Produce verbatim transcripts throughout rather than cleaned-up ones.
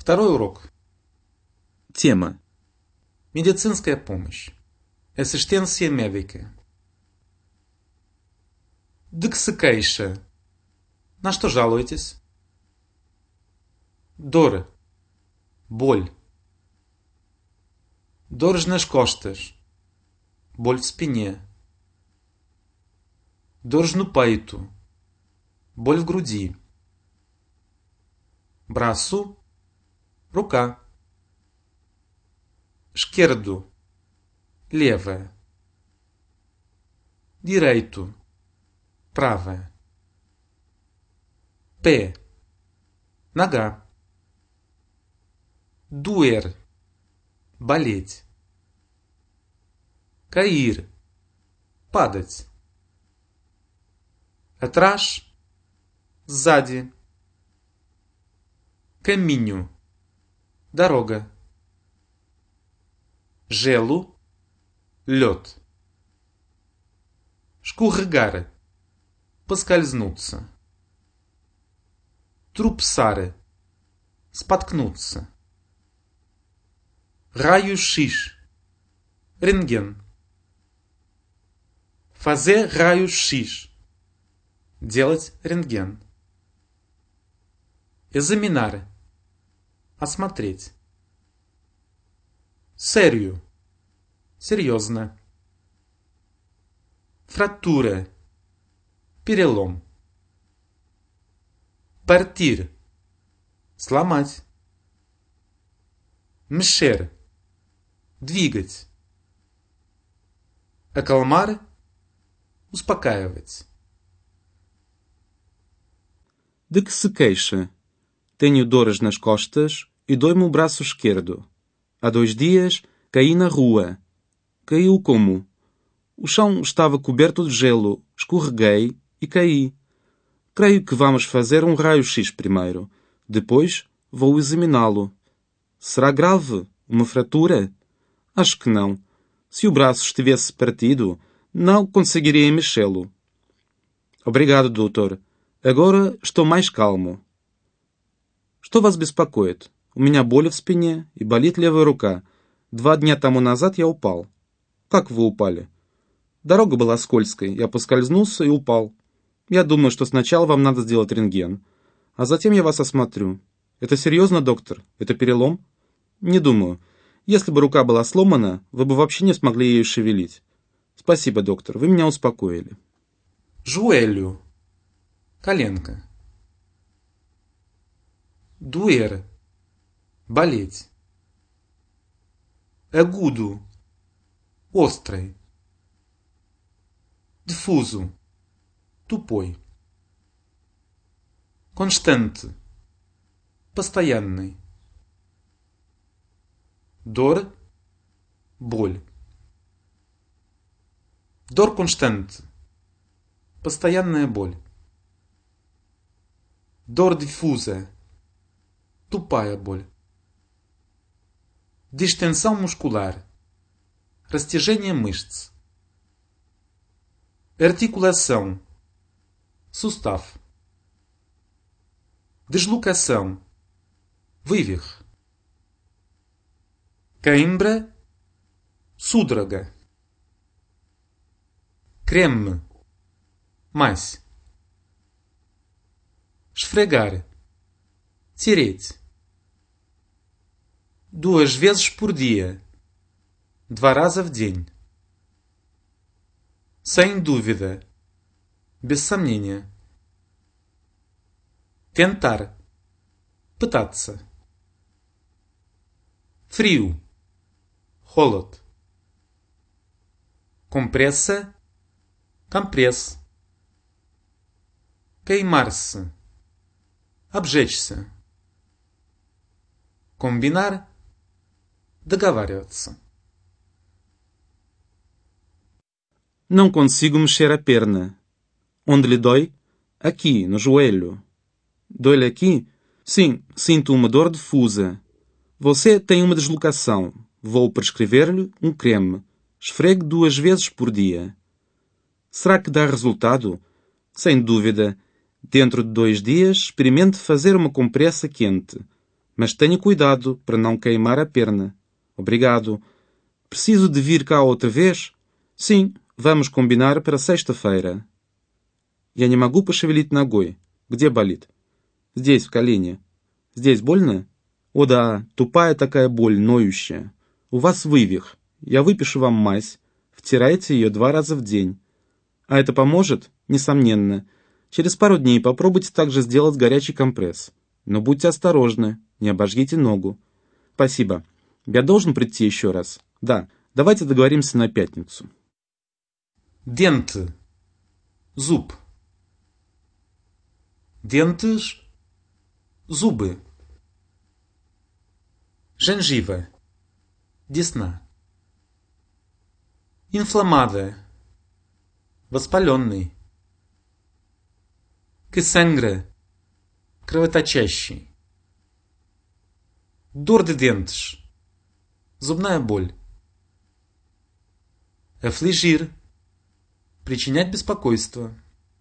Второй урок. Тема. Медицинская помощь. Assistência médica. De que se queixa? На что жалуетесь? Dor. Боль. Dores nas costas. Боль в спине. Dores no peito. Боль в груди. Braço. Рука. Esquerdo. Левая. Direito. Правая. Pé. Нога. Doer. Болеть. Cair. Падать. Atrás. Сзади. Caminho. Дорога. Gelo. Лед. Escorregar. Поскользнуться. Tropeçar. Споткнуться. Raio-X. Рентген. Fazer raio-X. Делать рентген. Examinar. Осмотреть. Sério. Серьезно. Fratura. Перелом. Partir. Сломать. Mexer. Двигать. Acalmar. Успокаивать. De que se queixa? Tenho dores nas costas e dói-me o braço esquerdo. Há dois dias caí na rua. Caiu como? O chão estava coberto de gelo. Escorreguei e caí. Creio que vamos fazer um raio-X primeiro. Depois vou examiná-lo. Será grave? Uma fratura? Acho que não. Se o braço estivesse partido, não conseguiria mexê-lo. Obrigado, doutor. Agora estou mais calmo. Что вас беспокоит? У меня боль в спине и болит левая рука. Два дня тому назад я упал. Как вы упали? Дорога была скользкой. Я поскользнулся и упал. Я думаю, что сначала вам надо сделать рентген, а затем я вас осмотрю. Это серьезно, доктор? Это перелом? Не думаю. Если бы рука была сломана, вы бы вообще не смогли ею шевелить. Спасибо, доктор. Вы меня успокоили. Joelho. Коленка. Doer. Болеть. Agudo. Острый. Difuso. Тупой. Constante. Постоянный. Dor. Боль. Dor constante. Постоянная боль. Dor difusa. Тупая боль. Distensão muscular. Растяжение мышц. Articulação. Сустав. Deslocação. Вывих. Cãibra. Судорога. Creme. Мазь. Esfregar. Тереть. Duas vezes por dia. Два раза в день. Sem dúvida. Без сомнения. Tentar. Пытаться. Frio. Холод. Compressa. Компресс. Queimar-se. Обжечься. Combinar. Договариваться. Não consigo mexer a perna. Onde lhe dói? Aqui, no joelho. Dói-lhe aqui? Sim, sinto uma dor difusa. Você tem uma deslocação. Vou prescrever-lhe um creme. Esfregue duas vezes por dia. Será que dá resultado? Sem dúvida. Dentro de dois dias, experimente fazer uma compressa quente. Mas tenha cuidado para não queimar a perna. Obrigado. Preciso de vir cá outra vez? Sim, vamos combinar para sexta-feira. Я не могу пошевелить ногой. Где болит? Здесь, в колене. Здесь больно? О да, тупая такая боль, ноющая. У вас вывих. Я выпишу вам мазь. Втирайте ее два раза в день. А это поможет? Несомненно. Через пару дней попробуйте также сделать горячий компресс. Но будьте осторожны, не обожгите ногу. Спасибо. Я должен прийти еще раз? Да, давайте договоримся на пятницу. Dente. Зуб. Dentes. Зубы. Gengiva. Десна. Inflamada. Воспаленный. Que sangra. Кровоточащий. Dor de dentes. Зубная боль. Afligir. Причинять беспокойство.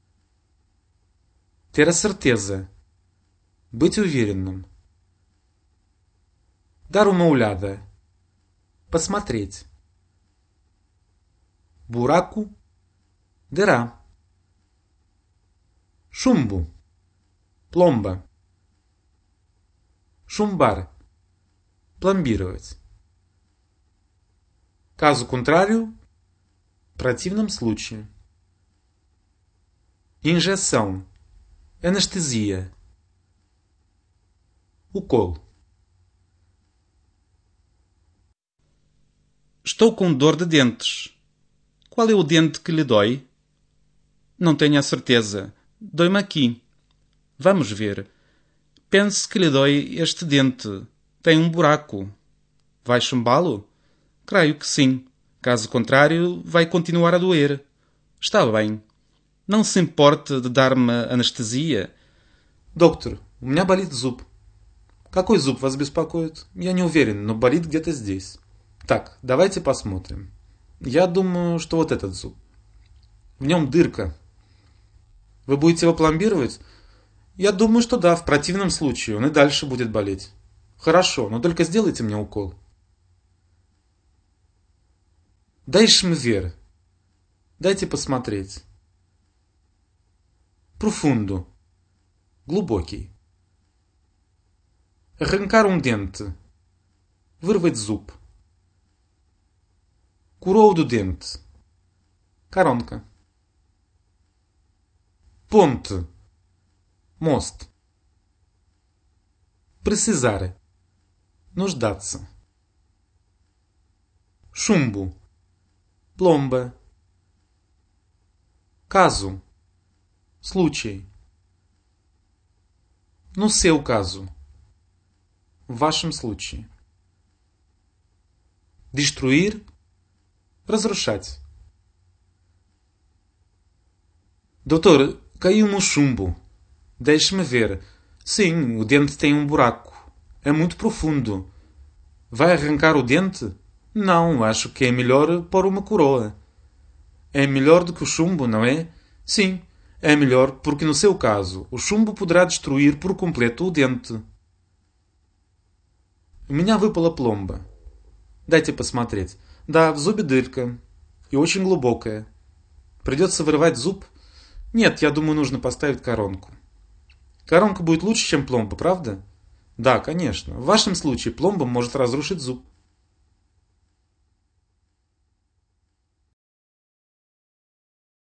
Ter a certeza. Быть уверенным. Dar uma olhada. Посмотреть. Buraco. Дыра. Chumbo. Пломба. Chumbar. Пломбировать. Caso contrário. В противном случае. Injeção. Anestesia. Укол. Estou com dor de dentes. Qual é o dente que lhe dói? Não tenho a certeza. Dói-me aqui. Vamos ver. Pense que lhe dói este dente. Tem um buraco. Vai chumbá-lo? Creio que sim. Caso contrário, vai continuar a doer. Está bem. Não se importe de dar-me anestesia? Доктор, у меня болит зуб. Какой зуб вас беспокоит? Я не уверен, но болит где-то здесь. Так, давайте посмотрим. Я думаю, что вот этот зуб. В нем дырка. Вы будете его пломбировать? Я думаю, что да, в противном случае он и дальше будет болеть. Хорошо, но только сделайте мне укол. Deixe-me ver. Дайте посмотреть. Profundo. Глубокий. Arrancar um dente. Вырвать зуб. Coroa do dente. Коронка. Ponte. Мост. Precisar. Нуждаться. Chumbo. Пломба. Caso. Случай. No seu caso. В вашем случае. Destruir. Разрушать. Doutor, caiu-me um chumbo. Deixe-me ver. Sim, o dente tem um buraco. É muito profundo. Vai arrancar o dente? Não, acho que é melhor pôr uma coroa. É melhor do que o chumbo, não é? Sim, é melhor porque, no seu caso, o chumbo poderá destruir por completo o dente. У меня выпала пломба. Дайте посмотреть. Да, в зубе дырка. И очень глубокая. Придется вырывать зуб? Нет, я думаю, нужно поставить коронку. Коронка будет лучше, чем пломба, правда? Да, конечно. В вашем случае пломба может разрушить зуб.